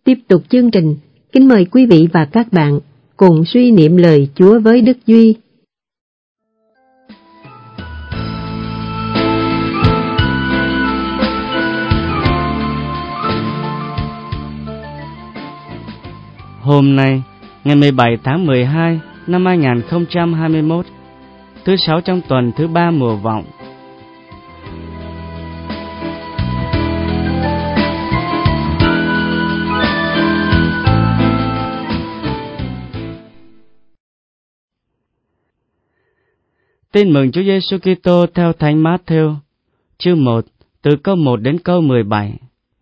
Tiếp tục chương trình, kính mời quý vị và các bạn cùng suy niệm lời Chúa với Đức Duy. Hôm nay, ngày 17 tháng 12 năm 2021, thứ sáu trong tuần thứ 3 mùa vọng. Tin mừng Chúa Giêsu Kitô theo Thánh Mát-thêu, chương 1, từ câu 1 đến câu 17.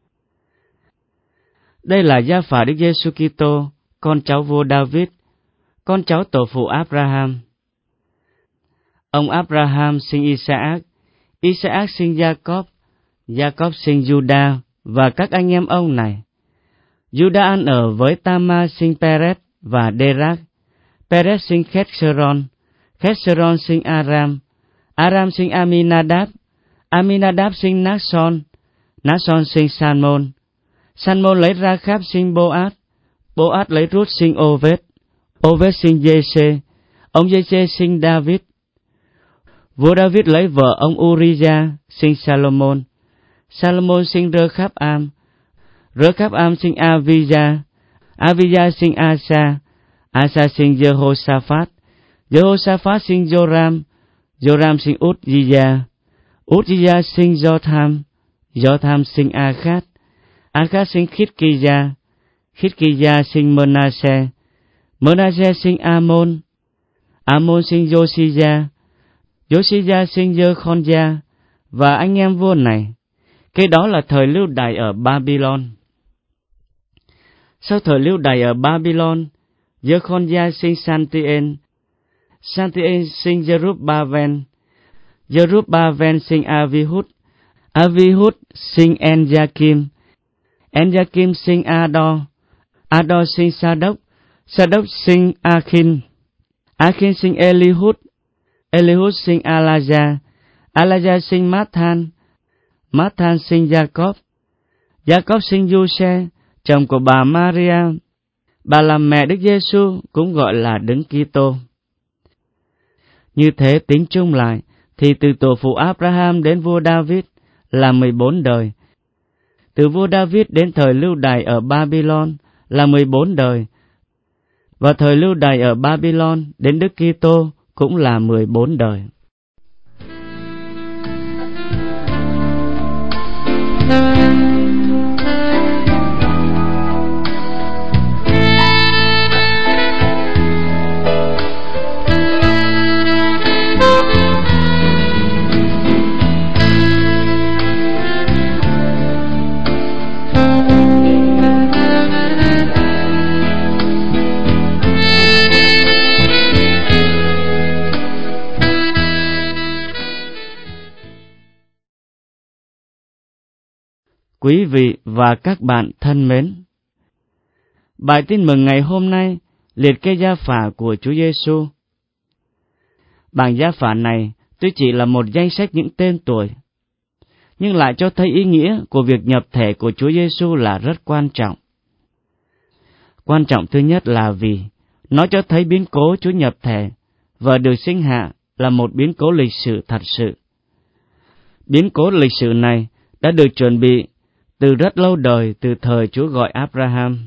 Đây là gia phả Đức Giêsu Kitô, con cháu vua David, con cháu tổ phụ Abraham. Ông Abraham sinh Isaac, Isaac sinh Jacob, Jacob sinh Juda và các anh em ông này. Juda ăn ở với Tamar sinh Perez và Derach. Perez sinh Khét-sơ-ron, Khét-sơ-ron sinh Aram, Aram sinh Aminadab, Aminadab sinh Nác-son, Nác-son sinh Salmon, Salmon lấy Ra-kháp sinh Bô-át, Bô-át lấy Rút sinh Ô-vết, Ô-vết sinh Giê-xê, ông Giê-xê sinh David. Vua David lấy vợ ông Uri-gia sinh Salomon, Salomon sinh Rơ-kháp-am, Rơ-kháp-am sinh A-vi-gia, A-vi-gia sinh Asa, Asa sinh Giê-hô-sa-phát, Giê-hô-sa-phát sinh Joram, Joram sinh Út-di-gia, Út-di-gia sinh Do-tham, Do-tham sinh A-khát, A-khát sinh Khít-ki-gia, Khít-ki-gia sinh Mơ-na-se, Mơ-na-se sinh A-môn, A-môn sinh Giô-si-gia, Giô-si-gia sinh Giê-khon-gia và anh em vua này. Cái đó là thời lưu đày ở Babylon. Sau thời lưu đày ở Babylon, Giê-khon-gia sinh San-ti-ên, San-ti-ên sinh Giê-rút-ba-ven, Giê-rút-ba-ven sinh A-vi-hút, A-vi-hút sinh En-gia-kim, En-gia-kim sinh A-đo, A-đo sinh Sa-đốc, Sa-đốc sinh A-khin, A-khin sinh Eli-hút, Eli-hút sinh A-la-gia, A-la-gia sinh Mát-than, Mát-than sinh Gia-cóp, Gia-cóp sinh Du-se, chồng của bà Maria. Bà là mẹ Đức Giêsu, cũng gọi là Đấng Kitô. Như thế tính chung lại, thì từ tổ phụ Abraham đến vua David là 14 đời. Từ vua David đến thời lưu đày ở Babylon là 14 đời. Và thời lưu đày ở Babylon đến Đức Kitô cũng là 14 đời. Quý vị và các bạn thân mến, bài tin mừng ngày hôm nay liệt kê gia phả của Chúa Giêsu. Bảng gia phả này tuy chỉ là một danh sách những tên tuổi, nhưng lại cho thấy ý nghĩa của việc nhập thể của Chúa Giêsu là rất quan trọng. Quan trọng thứ nhất là vì nó cho thấy biến cố Chúa nhập thể và được sinh hạ là một biến cố lịch sử thật sự. Biến cố lịch sử này đã được chuẩn bị từ rất lâu đời, từ thời Chúa gọi Abraham.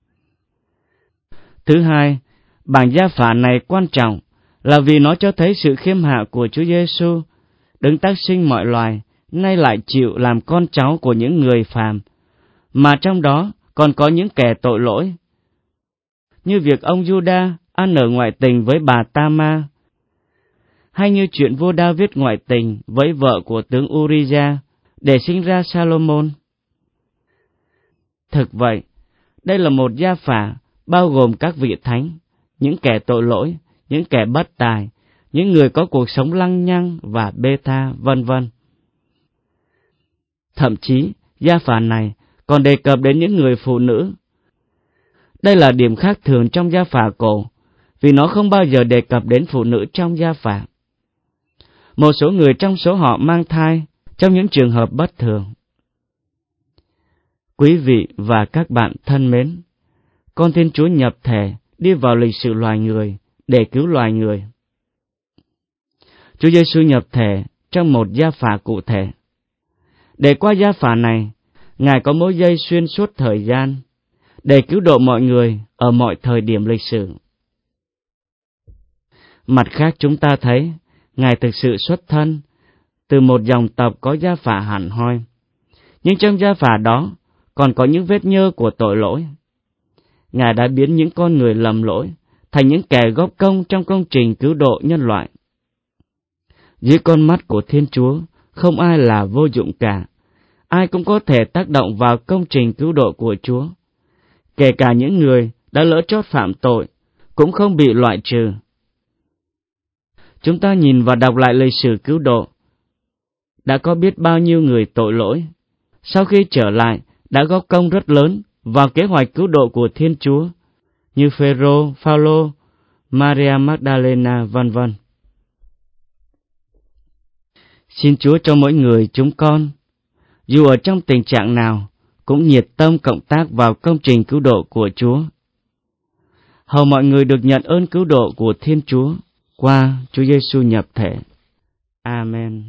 Thứ hai, bảng gia phả này quan trọng là vì nó cho thấy sự khiêm hạ của Chúa Giêsu, Đấng tác sinh mọi loài, nay lại chịu làm con cháu của những người phàm, mà trong đó còn có những kẻ tội lỗi, như việc ông Juda ăn ở ngoại tình với bà Tamar, hay như chuyện vua David ngoại tình với vợ của tướng Uri-gia để sinh ra Salomon. Thực vậy, đây là một gia phả bao gồm các vị thánh, những kẻ tội lỗi, những kẻ bất tài, những người có cuộc sống lăng nhăng và bê tha, vân vân. Thậm chí, gia phả này còn đề cập đến những người phụ nữ. Đây là điểm khác thường trong gia phả cổ, vì nó không bao giờ đề cập đến phụ nữ trong gia phả. Một số người trong số họ mang thai trong những trường hợp bất thường. Quý vị và các bạn thân mến, con Thiên Chúa nhập thể đi vào lịch sử loài người để cứu loài người. Chúa Giêsu nhập thể trong một gia phả cụ thể. Để qua gia phả này, Ngài có mối dây xuyên suốt thời gian để cứu độ mọi người ở mọi thời điểm lịch sử. Mặt khác, chúng ta thấy Ngài thực sự xuất thân từ một dòng tộc có gia phả hẳn hoi, nhưng trong gia phả đó còn có những vết nhơ của tội lỗi. Ngài đã biến những con người lầm lỗi thành những kẻ góp công trong công trình cứu độ nhân loại. Dưới con mắt của Thiên Chúa, không ai là vô dụng cả. Ai cũng có thể tác động vào công trình cứu độ của Chúa. Kể cả những người đã lỡ chót phạm tội, cũng không bị loại trừ. Chúng ta nhìn và đọc lại lịch sử cứu độ. Đã có biết bao nhiêu người tội lỗi, sau khi trở lại, đã góp công rất lớn vào kế hoạch cứu độ của Thiên Chúa, như Phêrô, Phaolô, Maria Magdalena, vân vân. Xin Chúa cho mỗi người chúng con, dù ở trong tình trạng nào, cũng nhiệt tâm cộng tác vào công trình cứu độ của Chúa. Hầu mọi người được nhận ơn cứu độ của Thiên Chúa qua Chúa Giêsu nhập thể. Amen.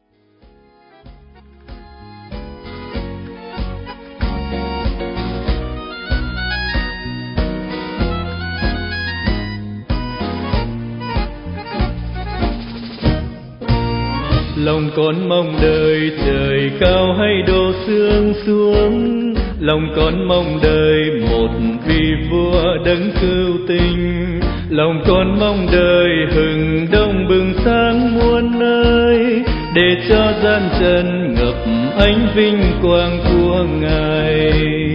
Lòng con mong đợi trời cao hay đổ sương xuống, lòng con mong đợi một vị vua đấng cứu tình. Lòng con mong đợi hừng đông bừng sáng muôn nơi, để cho gian trần ngập ánh vinh quang của Ngài.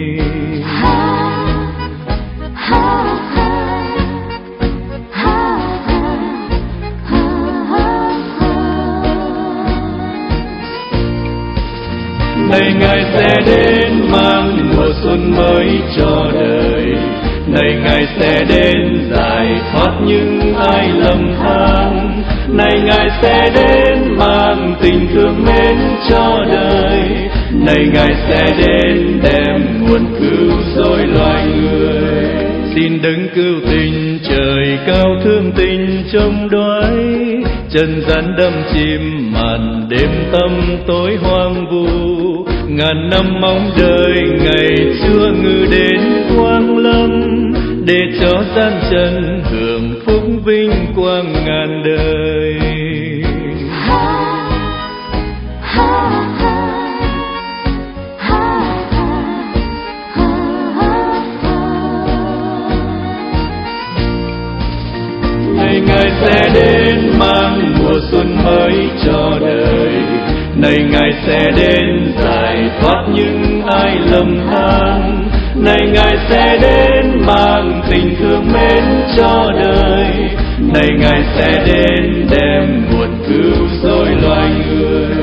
Này Ngài sẽ đến mang mùa xuân mới cho đời, này Ngài sẽ đến giải thoát những ai lầm than, này Ngài sẽ đến mang tình thương mến cho đời, này Ngài sẽ đến đem nguồn cứu rỗi loài người. Xin đấng cứu tình trời cao thương tình trông đoái, trần gian đâm chìm màn đêm tâm tối hoang vu. Ngàn năm mong đợi ngày Chúa ngự đến quang lâm, để cho gian trần hưởng phúc vinh quang ngàn đời. Này Ngài sẽ đến mang mùa xuân mới cho đời, này Ngài sẽ đến giải thoát những ai lầm than, này Ngài sẽ đến mang tình thương mến cho đời, này Ngài sẽ đến đem nguồn cứu rỗi loài người.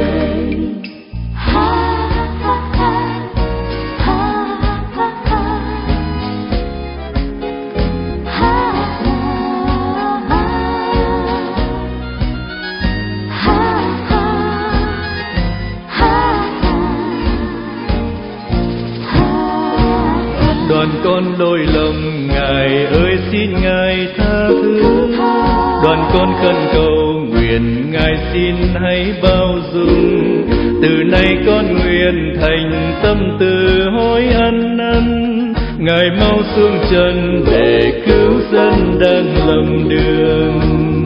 Đoàn con lỗi lầm Ngài ơi xin Ngài tha thứ, đoàn con khẩn cầu nguyện Ngài xin hãy bao dung. Từ nay con nguyện thành tâm từ hối ăn năn, Ngài mau xuống trần để cứu dân đang lầm đường.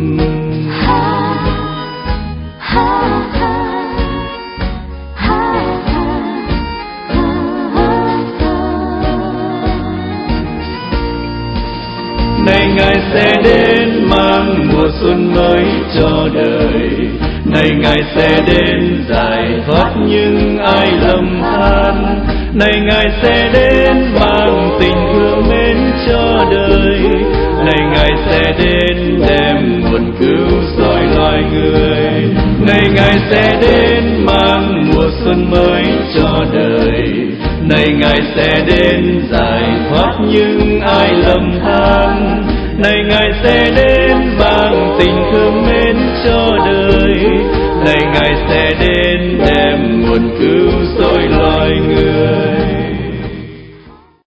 Này Ngài sẽ đến mang mùa xuân mới cho đời, này Ngài sẽ đến giải thoát những ai lầm than, này Ngài sẽ đến mang tình thương mến cho đời, này Ngài sẽ đến đem nguồn cứu rỗi loài người, này Ngài sẽ đến mang mùa xuân mới cho đời, này Ngài sẽ đến giải thoát những ai lầm than, này Ngài sẽ đến mang tình thương mến cho đời, này Ngài sẽ đến đem nguồn cứu rỗi loài người.